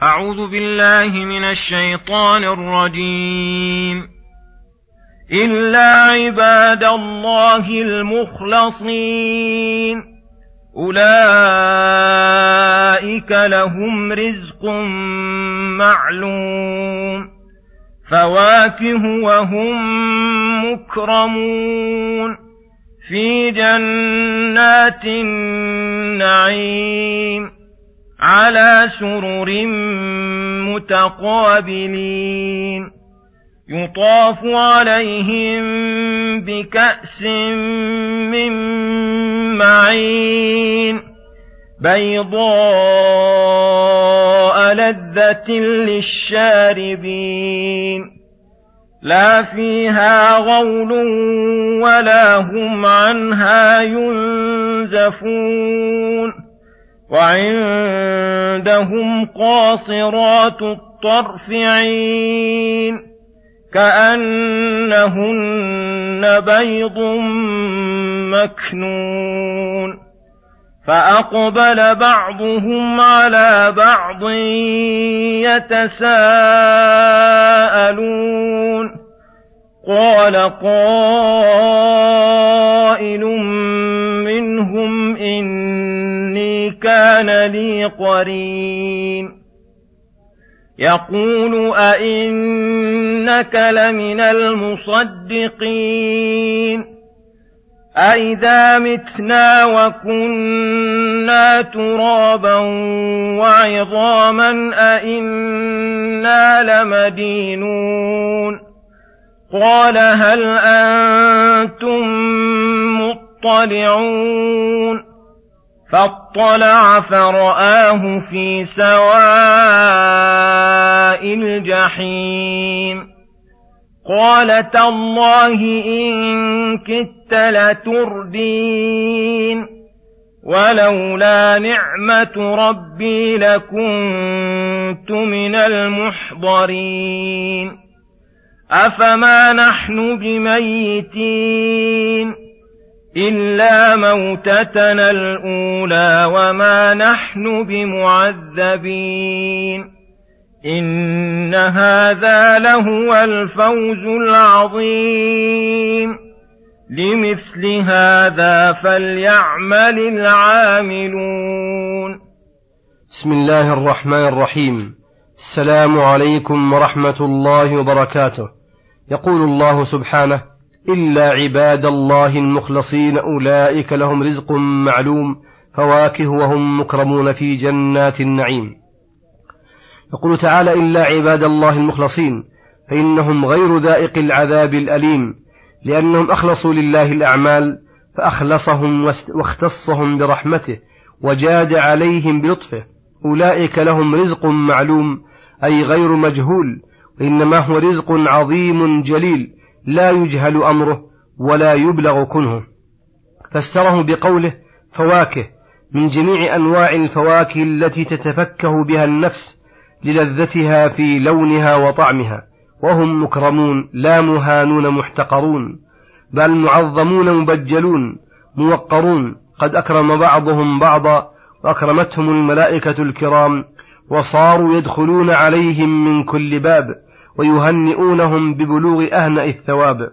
أعوذ بالله من الشيطان الرجيم. إلا عباد الله المخلصين أولئك لهم رزق معلوم فواكه وهم مكرمون في جنات النعيم على سرر متقابلين يطاف عليهم بكأس من معين بيضاء لذة للشاربين لا فيها غول ولا هم عنها ينزفون وعندهم قاصرات الطرف عين كأنهن بيض مكنون فأقبل بعضهم على بعض يتساءلون قال قائل منهم إني كان لي قرين يقول أئنك لمن المصدقين أئذا متنا وكنا ترابا وعظاما أئنا لمدينون قال هل أنتم مطلعون فاطلع فرآه في سواء الجحيم قال تالله إن كدت لتردين ولولا نعمة ربي لكنت من المحضرين أفما نحن بميتين إلا موتتنا الأولى وما نحن بمعذبين إن هذا لهو الفوز العظيم لمثل هذا فليعمل العاملون. بسم الله الرحمن الرحيم. السلام عليكم ورحمة الله وبركاته. يقول الله سبحانه إلا عباد الله المخلصين أولئك لهم رزق معلوم فواكه وهم مكرمون في جنات النعيم. يقول تعالى إلا عباد الله المخلصين فإنهم غير ذائق العذاب الأليم لأنهم أخلصوا لله الأعمال فأخلصهم واختصهم برحمته وجاد عليهم بلطفه. أولئك لهم رزق معلوم أي غير مجهول وإنما هو رزق عظيم جليل لا يجهل أمره ولا يبلغ كنهه. فسره بقوله فواكه من جميع أنواع الفواكه التي تتفكه بها النفس للذتها في لونها وطعمها وهم مكرمون لا مهانون محتقرون بل معظمون مبجلون موقرون قد أكرم بعضهم بعضا وأكرمتهم الملائكة الكرام وصاروا يدخلون عليهم من كل باب ويهنئونهم ببلوغ أهنأ الثواب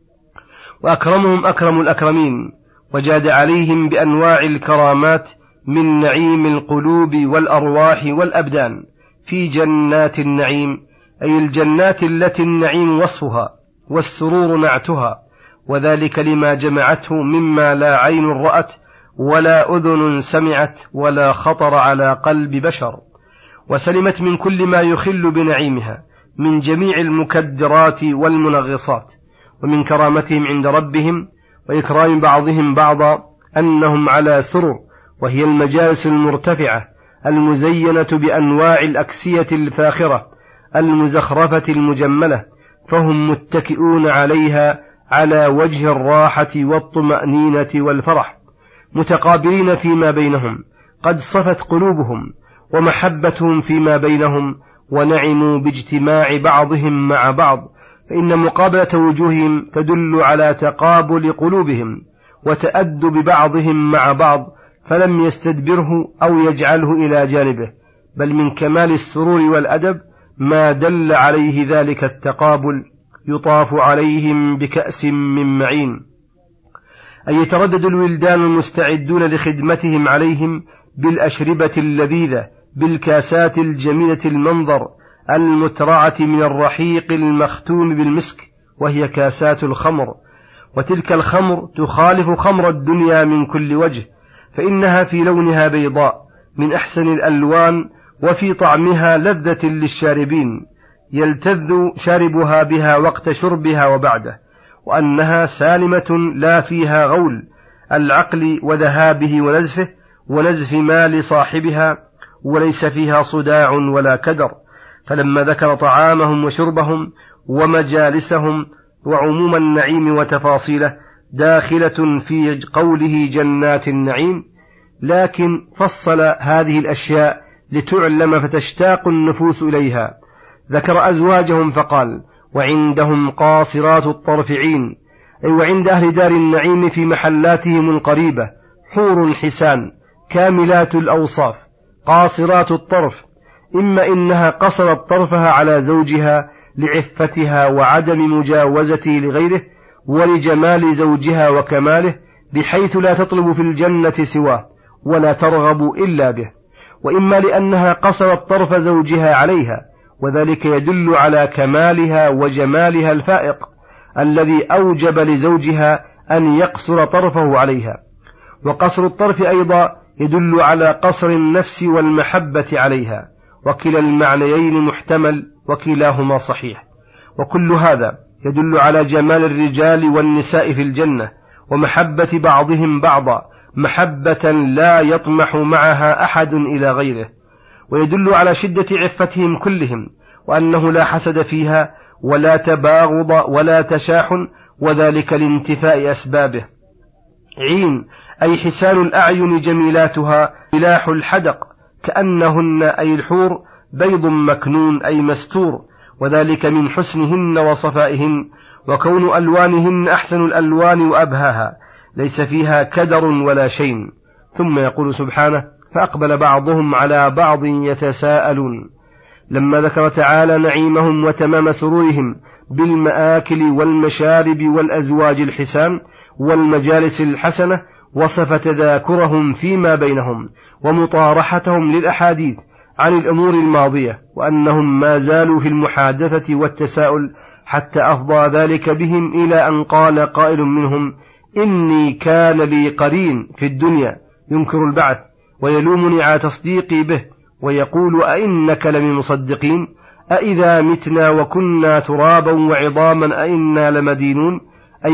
وأكرمهم أكرم الأكرمين وجاد عليهم بأنواع الكرامات من نعيم القلوب والأرواح والأبدان في جنات النعيم أي الجنات التي النعيم وصفها والسرور نعتها وذلك لما جمعته مما لا عين رأت ولا أذن سمعت ولا خطر على قلب بشر وسلمت من كل ما يخل بنعيمها من جميع المكدرات والمنغصات ومن كرامتهم عند ربهم وإكرام بعضهم بعضا أنهم على سرر وهي المجالس المرتفعة المزينة بأنواع الأكسية الفاخرة المزخرفة المجملة فهم متكئون عليها على وجه الراحة والطمأنينة والفرح متقابلين فيما بينهم قد صفت قلوبهم ومحبتهم فيما بينهم ونعموا باجتماع بعضهم مع بعض فإن مقابلة وجوههم تدل على تقابل قلوبهم وتأدب بعضهم مع بعض فلم يستدبره أو يجعله إلى جانبه بل من كمال السرور والأدب ما دل عليه ذلك التقابل. يطاف عليهم بكأس من معين، أي يتردد الولدان المستعدون لخدمتهم عليهم بالأشربة اللذيذة بالكاسات الجميلة المنظر المترعة من الرحيق المختوم بالمسك، وهي كاسات الخمر. وتلك الخمر تخالف خمر الدنيا من كل وجه، فإنها في لونها بيضاء من أحسن الألوان، وفي طعمها لذة للشاربين يلتذ شاربها بها وقت شربها وبعده، وأنها سالمة لا فيها غول العقل وذهابه ونزف مال صاحبها، وليس فيها صداع ولا كدر. فلما ذكر طعامهم وشربهم ومجالسهم وعموم النعيم وتفاصيله داخلة في قوله جنات النعيم، لكن فصل هذه الأشياء لتعلم فتشتاق النفوس إليها. ذكر أزواجهم فقال: وعندهم قاصرات الطرف عين، أي وعند أهل دار النعيم في محلاتهم القريبة حور حسان كاملات الأوصاف قاصرات الطرف، إما إنها قصرت طرفها على زوجها لعفتها وعدم مجاوزته لغيره ولجمال زوجها وكماله، بحيث لا تطلب في الجنة سواه ولا ترغب إلا به، وإما لأنها قصرت طرف زوجها عليها، وذلك يدل على كمالها وجمالها الفائق الذي أوجب لزوجها أن يقصر طرفه عليها. وقصر الطرف أيضا يدل على قصر النفس والمحبة عليها، وكلا المعنيين محتمل وكلاهما صحيح. وكل هذا يدل على جمال الرجال والنساء في الجنة ومحبة بعضهم بعضا محبة لا يطمح معها أحد إلى غيره، ويدل على شدة عفتهم كلهم، وأنه لا حسد فيها ولا تباغض ولا تشاحن، وذلك لانتفاء أسبابه. عين أي حسان الأعين جميلاتها ملاح الحدق، كأنهن أي الحور بيض مكنون أي مستور، وذلك من حسنهن وصفائهن، وكون ألوانهن أحسن الألوان وأبهاها، ليس فيها كدر ولا شين. ثم يقول سبحانه: فأقبل بعضهم على بعض يتساءلون. لما ذكر تعالى نعيمهم وتمام سرورهم بالمآكل والمشارب والأزواج الحسان والمجالس الحسنة، وصف تذاكرهم فيما بينهم ومطارحتهم للأحاديث عن الأمور الماضية، وأنهم ما زالوا في المحادثة والتساؤل، حتى أفضى ذلك بهم إلى أن قال قائل منهم: إني كان لي قرين في الدنيا ينكر البعث ويلومني على تصديقي به، ويقول: أئنك لمن مصدقين؟ أئذا متنا وكنا ترابا وعظاما أئنا لمدينون؟ أي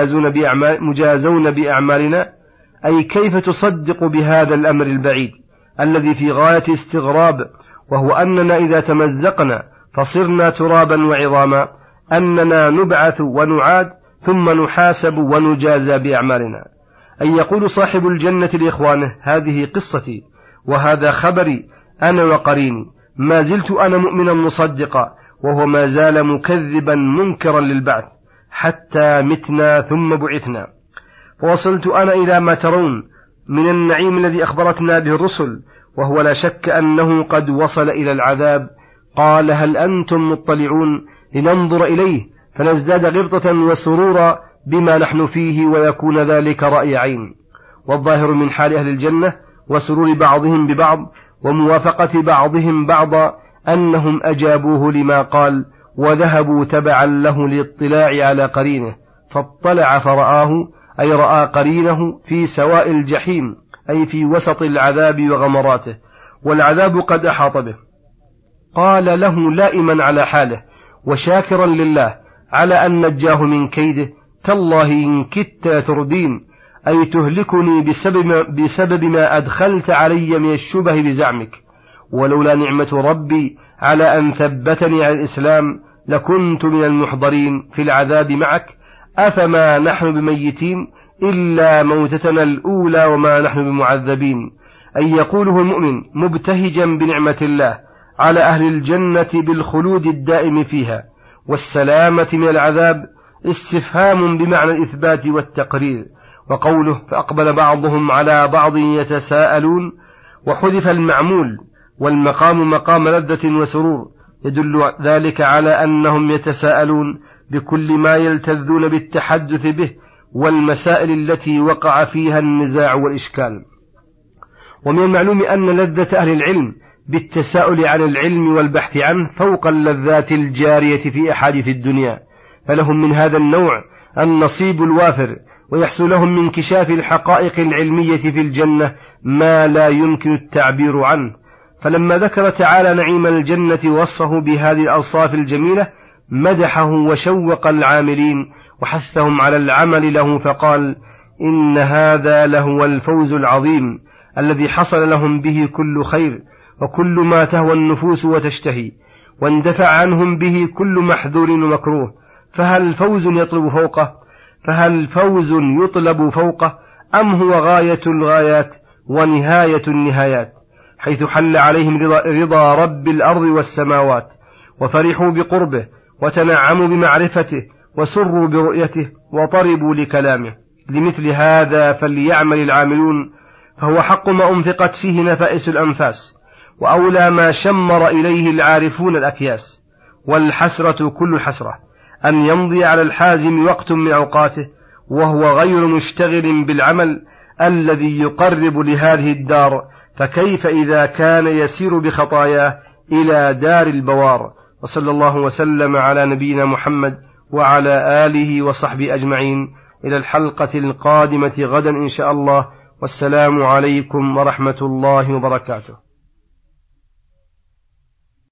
مجازون بأعمالنا. أي كيف تصدق بهذا الأمر البعيد الذي في غاية استغراب، وهو أننا إذا تمزقنا فصرنا ترابا وعظاما أننا نبعث ونعاد ثم نحاسب ونجازى بأعمالنا. أي يقول صاحب الجنة لإخوانه: هذه قصتي وهذا خبري أنا وقريني، ما زلت أنا مؤمنا مصدقا، وهو ما زال مكذبا منكرا للبعث حتى متنا ثم بعثنا. فوصلت أنا إلى ما ترون من النعيم الذي أخبرتنا به الرسل، وهو لا شك أنه قد وصل إلى العذاب. قال: هل أنتم مطلعون لننظر إليه فنزداد غبطة وسرورا بما نحن فيه، ويكون ذلك رأي عين. والظاهر من حال أهل الجنة وسرور بعضهم ببعض وموافقة بعضهم بعضا أنهم أجابوه لما قال، وذهبوا تبعا له للاطلاع على قرينه، فاطلع فرآه أي رأى قرينه في سواء الجحيم، أي في وسط العذاب وغمراته، والعذاب قد أحاط به. قال له لائما على حاله وشاكرا لله على أن نجاه من كيده: تالله إن كدت تردين، أي تهلكني بسبب ما أدخلت علي من الشبه بزعمك، ولولا نعمة ربي على أن ثبتني على الإسلام لكنت من المحضرين في العذاب معك، أفما نحن بميتين إلا موتتنا الأولى وما نحن بمعذبين. أي يقوله المؤمن مبتهجا بنعمة الله على أهل الجنة بالخلود الدائم فيها والسلامة من العذاب، استفهام بمعنى الإثبات والتقرير. وقوله: فأقبل بعضهم على بعض يتساءلون، وحذف المعمول والمقام مقام لذة وسرور، يدل ذلك على أنهم يتساءلون بكل ما يلتذون بالتحدث به والمسائل التي وقع فيها النزاع والإشكال. ومن المعلوم أن لذة أهل العلم بالتساؤل عن العلم والبحث عنه فوق اللذات الجارية في أحاديث الدنيا، فلهم من هذا النوع النصيب الوافر، ويحصل لهم من انكشاف الحقائق العلمية في الجنة ما لا يمكن التعبير عنه. فلما ذكر تعالى نعيم الجنة وصفه بهذه الأوصاف الجميلة مدحه وشوق العاملين وحثهم على العمل له، فقال: إن هذا لهو الفوز العظيم الذي حصل لهم به كل خير وكل ما تهوى النفوس وتشتهي، واندفع عنهم به كل محذور ومكروه. فهل فوز يطلب فوقه أم هو غاية الغايات ونهاية النهايات، حيث حل عليهم رضا رب الأرض والسماوات، وفرحوا بقربه وتنعموا بمعرفته وسروا برؤيته وطربوا لكلامه. لمثل هذا فليعمل العاملون، فهو حق ما أنفقت فيه نفائس الأنفاس، وأولى ما شمر إليه العارفون الأكياس. والحسرة كل حسرة أن يمضي على الحازم وقت من أوقاته وهو غير مشتغل بالعمل الذي يقرب لهذه الدار، فكيف إذا كان يسير بخطاياه إلى دار البوار. وصلى الله وسلم على نبينا محمد وعلى آله وصحبه أجمعين. إلى الحلقة القادمة غدا إن شاء الله، والسلام عليكم ورحمة الله وبركاته.